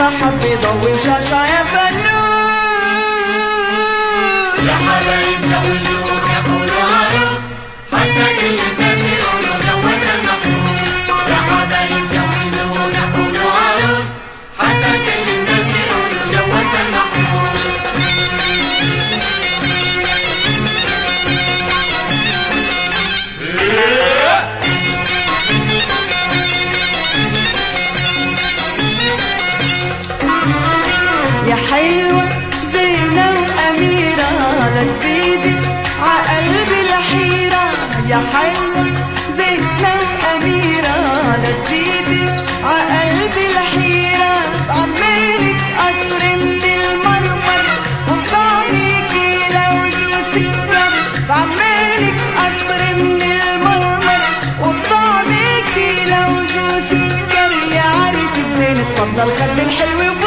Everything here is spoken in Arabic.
حب يضوي وشعشع يا فنوس. يا حبايب جوزونا قولوا عروس، حتى كل الناس يقولوا جوز المحروس. يا حبايب جوزونا قولوا عروس، حتى كل الناس يقولوا جوز المحروس. يا حلوة زينة وأميرة لا تزيدي عقلبي الحيرة. يا حلوة زينة وأميرة لا تزيدي عقلبي الحيرة. بعملك قصر من المرمر وبطعميكي لوز وسكر. بعملك قصر من المرمر وبطعميكي لوز وسكر. يا عريس الزين اتفضل خد الحلو